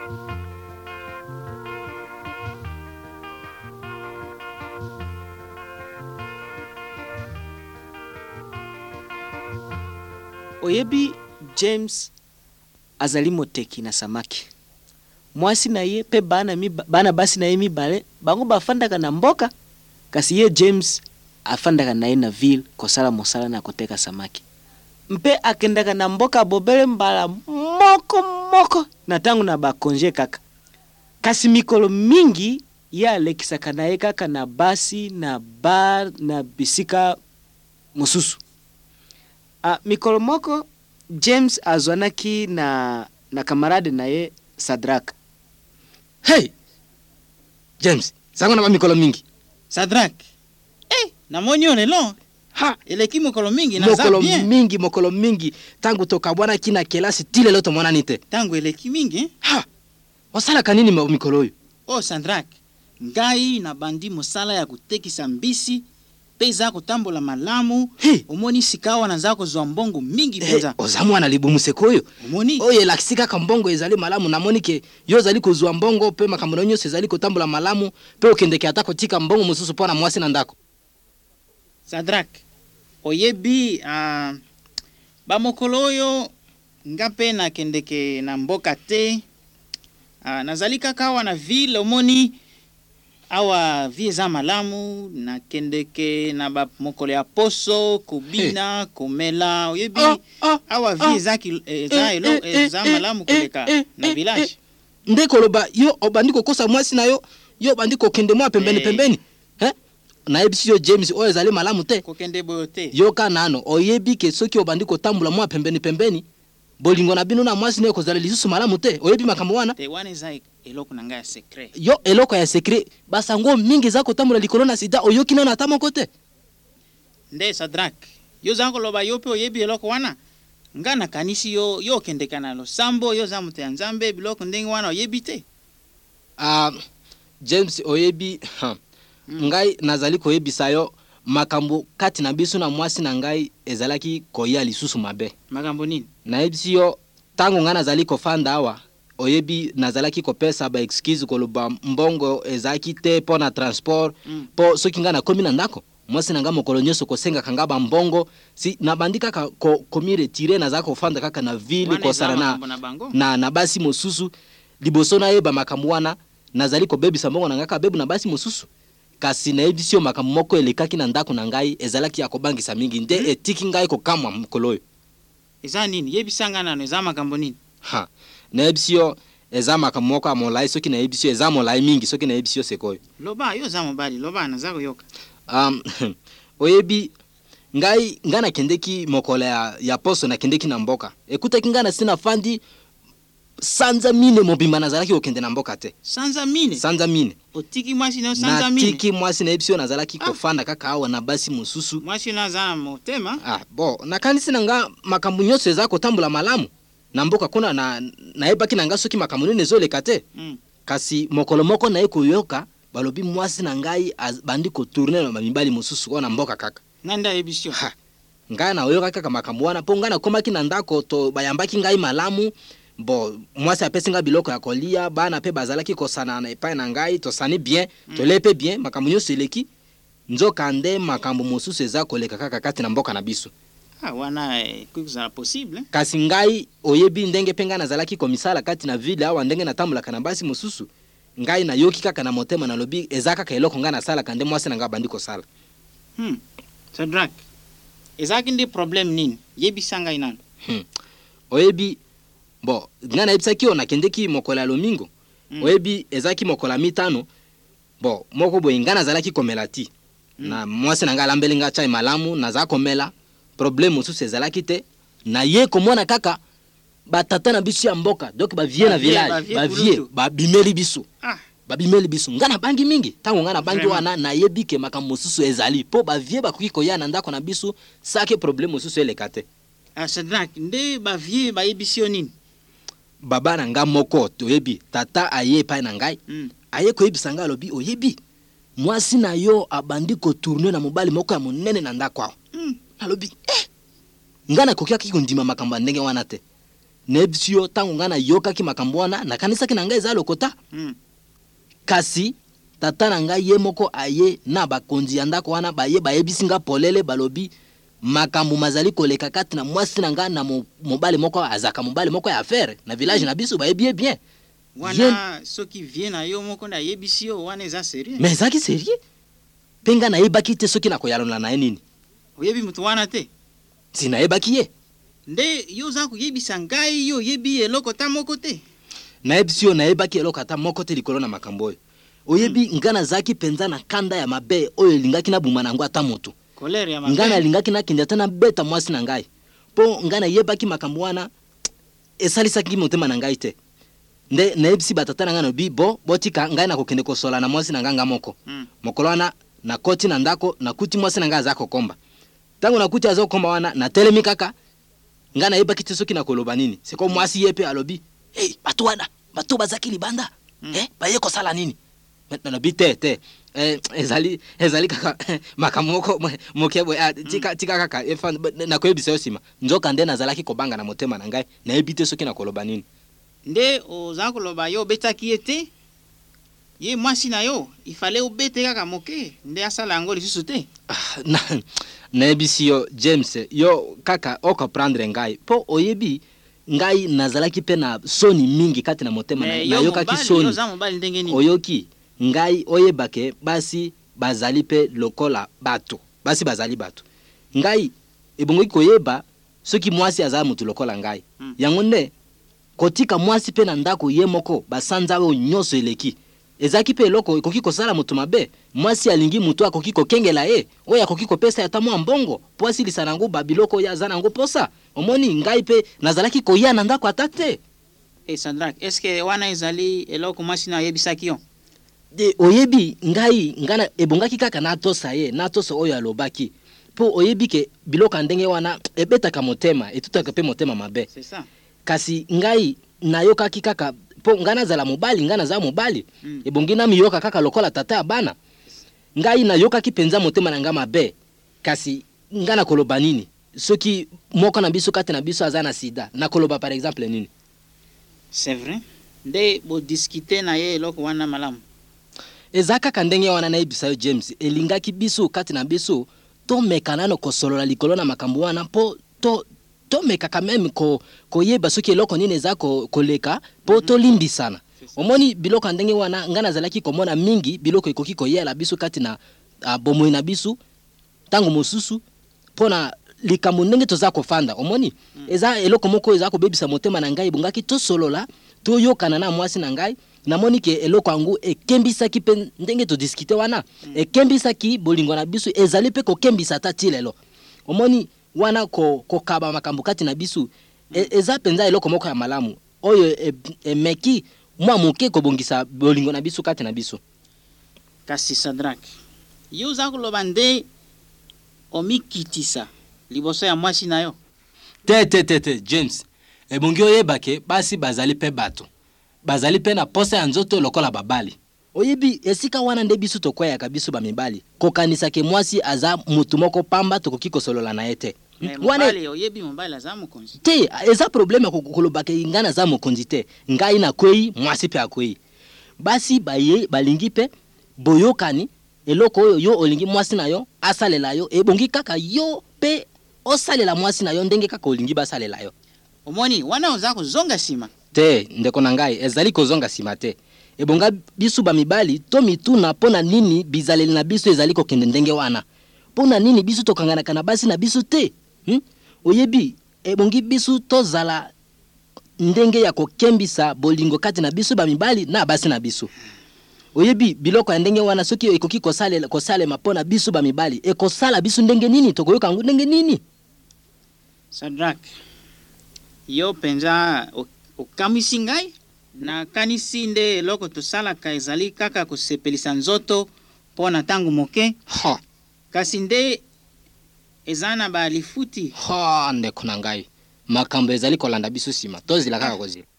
Oyebi James azali moteki na samaki. Mwasi na ye pe bana basi na ye mibale bango bafandaka na mboka, kasi ye James afandaka na ye na ville kosala mosala na koteka samaki. Mpe akendaka na mboka bobele mbala moko na tangu na bakonje kaka. Kasi mikolo mingi ye alekisaka na ye kaka na basi na bar na bisika mosusu. Mikolo moko James azwanaki na kamarade na ye Sadrak. Hey! James, sango na ba mikolo mingi. Sadrak. Na monyo nelo. Ha! Eleki mokolo mingi na za bien. Mokolo mingi. Tangu toka bwana kina kelasi tile loto mwana nite. Tangu eleki mingi. Ha! Wasala kanini mikolo oyo? Oh Sadrak. Ngai na bandi mosala ya kutekisa mbisi. Peza kutambola malamu. Hey. Omoni sikawa na zako zwa mbongo mingi peza. Ozamu analibumu sekoyo. Omoni. Oye lakisika ka mbongo ezali malamu na monike yo zali kozwa mbongo pe makambo nyo ezali kotambola malamu pe okendeke atako tika mbongo mususu pona mwasi na ndako. Sadrak. Oyebi ba mokolo oyo ngape na kendeke na mboka te. Nazali kaka na ville omoni awa vie za malamu na kendeke na ba mokolo ya poso kubina komela oyebi awa vie za za malamu koleka na village. Ndeko loba yo obandiko kosa mwasi na yo bandiko kende mwa pembeni. Na ebisi yo James oyo ezali malamu te. Kokende boyote. Yo kanano oyebi ke soki obandiko tambula mwa pembeni. Bolingo na bino na mwasi ne kozala lisusu malamu te. Oyebi makambo wana. Te wana za eloko nanga ya secret. Yo eloko ya secret basango mingi za kotambula likolo na sida oyoki na atamo kote. Nde Sadrak. Yo zango loba yope oyebi eloko wana. Ngana kanisi yo kendeka na lo sambo yo za mute nzambe biloko ndenge wana oyebi te. James oyebi ngai nazali koyebisa yo makambo kati na biso na mwasi na ngai ezalaki koya lisusu mabe. Makambo nini? Na ebisi yo tango nga nazali kofanda awa oyebi nazalaki kopesa ba excuse koloba mbongo ezaki te po na transport po soki nga na komi na ndako mwasi na nga mokolo nyonso kosenga kanga ba mbongo si na bandika komi retire na zako fanda kaka na ville kosala na basi mosusu liboso na yeba makambo wana nazali kobebisa mbongo na ngaka bebu na basi mosusu. Kasi na ebisi yo makambo moko elekaki na ndako na ngai ezalaki ya kobangisa mingi nde etiki ngai kokamwa mokolo oyo. Eza nini? Yebisanga nano eza makambo nini? Na ebisi yo eza makambo moko amolai soki na ebisi yo eza molai mingi soki na ebisi yo sekoyo. Loba yo za mobali loba na zako yoka. Oyebi ngai ngana kendeki mokolo ya poso na kendeki na mboka. Ekutaki ngana sina fandi sanza mine mobimba nazalaki okende na mboka te. Sanza mine? Sanza mine. Otiki mwasi na sanza mine? Natiki mwasi na ebisio nazalaki kofanda kaka awa na basi mususu. Mwasi na za motema? Nakanisi na nga makambu nyonso eza kotambula malamu. Na mboka kuna na ebaki na nga soki makambu nene ezoleka te. Kasi mokolo moko na ekoyoka balobi mwasi na ngai bandi kotourne na mibali mususu kwa na mboka kaka. Nanda ebisio? Nga na oyoka kaka makambu wana po nga na komaki na ndako to bayambaki ngai malamu. Mwasi apesi nga biloko ya kolia bana pe bazalaki kosana na epai na ngai tosani bien tolepe bien makambo nyonso eleki nzoka nde makambo mosusu eza koleka kaka kati na mboka na biso. Wana kuza possible. Kasi ngai oyebi ndenge penga nazalaki komisala kati na ville awa ndenge natambulaka na basi mosusu ngai na yoki kaka na motema na lobi ezaka ka eloko nga na sala kande mwasi na nga bandi kosala. Sadrak. Ezaki ndi problem nini? Yebisa ngai nano. Oyebi ngana ebisaki ona kendeki mokola lomingo. Oyebi ezaki mokola mitano. Moko boye ngana zalaki komelati. Na mwasi na nga lambelinga chai malamu na za komela. Problème mosusu ezalaki te. Na ye komona kaka batata na biso ya mboka. Donc ba vie na village, ba vie, ba bimeli biso. Babimeli biso. Ngana bangi mingi. Tango ngana bangi wana na yebike makambo mosusu ezali. Po ba vie bakoki koya na ndako na biso, sake problème mosusu elekate. Sadrak, nde ba vie ba yebisio nini? Baba na nga moko toyebi tata aye pa na ngai aye koyebisa nga lobi oyebi mwasi na yo abandi ko tourner na mobali moko ya monene na ndako awo na lobi ngana kokia kiko ndima makamba ndenge wana te nebisio tangu ngana yoka ki makambo wana na kanisa ki na ngai eza lokota. Kasi tata na ngai ye moko aye na bakonzi ya ndako wana baye bayebisi nga polele balobi makambo mazali koleka kati na mwasi na nga na mobali moko azaka mobali moko ya affaire na village na biso bayebi bien. Wana soki vient na yo moko na yebisi yo wana eza sérieux. Mais ezaki sérieux? Penga na yebaki te soki na koyalona na nini? Oyebi mutu wana te? Sina yebaki ye. Nde yo za kuyebisa ngai yo yebi eloko ta moko te? Na yebisi yo na yebaki eloko ata moko te likolo na makambo oyo. Oyebi ngana zaki penza na kanda ya mabe oyo lingaki na buma nango ata moto. Kolere ya mabe. Ngana lingaki na kinjata na beta mwasi na ngai. Po ngana yebaki makambo wana esalisaki motema na ngai te. Nde na yebisi batata na ngana bi botika ngai na kokende kosola na mwasi na nganga moko. Mokolo wana na koti na ndako na kuti mwasi na nga zako komba. Tangu na kuti azo komba wana na telemi kaka ngana yebaki te soki na koloba nini. Seko mwasi yepe alobi, "Hey, batu wana, batu bazaki libanda. Baye kosala nini?" Maintenant te ezali kaka makamoko mokebo tika kaka na koyebisa yosima nzoka nde nazalaki kobanga na motema na ngai na yebite soki na koloba nini. Nde oza koloba yo betaki ete ye mwasi na yo ifale obete kaka moke nde asala yango lisusu te. Na yebisi yo James yo kaka okomprendre ngai po oyebi ngai nazalaki pe na soni mingi kati na motema na yo kaki soni oyoki ngai oyebake basi bazali pe lokola bato basi bazali bato ngai ebongoki koyeba soki mwasi azala mutu lokola ngai yango nde kotika mwasi pe na ndako ye moko basanza oyo nyonso eleki ezaki pe eloko ekoki kosala mutu mabe mwasi alingi mutu akoki kokengela ye oyo akoki kopesa ata mwa mbongo po asilisa nango babiloko oyo aza nango posa omoni ngai pe nazalaki koya na ndako ata te. Sadrak, eske wana ezali eloko mwasi na yebisaki yo? De oyebi ngai ngana ebongaki kaka na tosa ye na tosa oyo alobaki po oyebi ke biloko ndenge wana ebetaka motema etutaka pe motema mabe. C'est ça. Kasi ngai nayokaki kaka po ngana zala mobali ngana za mobali ebongi na miyoka kaka lokola tata bana ngai nayokaki penza motema na nga mabe kasi ngana koloba nini soki moko na biso kati na biso azana sida na koloba par exemple nini. C'est vrai. Nde bo discuter na ye eloko wana malamu. Ezaka kandenge wana na ebisa yo James elingaki biso kati na biso to mekanano kosolola likolo na makambo wana po to meka quand même ko yeba soki eloko nini ezako koleka po to limbisana omoni biloko ndenge wana ngana zalaki komona mingi biloko ekoki koyela biso kati na bomoi na biso tango mosusu pona likambo ndenge toza kofanda omoni eza eloko moko eza ko bebisa motema na ngai bongaki to solola to yokana na mwasi na ngai namoni ke eloko angu ekembisaki pe ndenge to discuter wana ekembisaki bolingo na biso ezali pe ko kembisa tati lelo omoni wana ko kaba makambo kati na biso eza penza eloko moko ya malamu oyo emeki mwa moke ko bongisa bolingo na biso kati na biso. Kasi Sadrak yo za koloba nde omikitisa liboso ya mwasi na yo te James ebongi oyebake basi bazali pe bato bazali pe na posa ya nzoto lokola babali oyebi esika wana nde biso tokwaya kabiso ba mibali kokanisa ke mwasi aza mutu moko pamba tokoki kosolola na yete mobali oyebi mobali aza mokonzi te eza problème kolobake ngana za mokonzi te ngai na kwei mwasi pe akwei basi balingi pe boyokani eloko oyo yo olingi mwasi na yo asalela yo ebongi kaka yo pe osalela mwasi na yo ndenge kaka olingi basalela yo omoni wana oza kozonga sima te ndeko na ngai ezali kozonga sima te ebonga biso ba mibali to mituna pona nini bizaleli na biso ezali kokende ndenge wana pona nini biso tokanganaka na basi na biso te oyebi ebongi biso tozala ndenge ya kokembisa bolingo kati na biso ba mibali na basi na biso oyebi biloko ya ndenge wana soki ekoki kosalema pona biso ba mibali ekosala biso ndenge nini tokoyoka ngo ndenge nini. Sadrak yo penza okamwisi ngai na kanisi nde eloko tosalaka ezali kaka kosepelisa nzoto pona tango moke kasi nde eza na balifuti ndeko na ngai makambo ezali kolanda biso sima tozila kaka kozila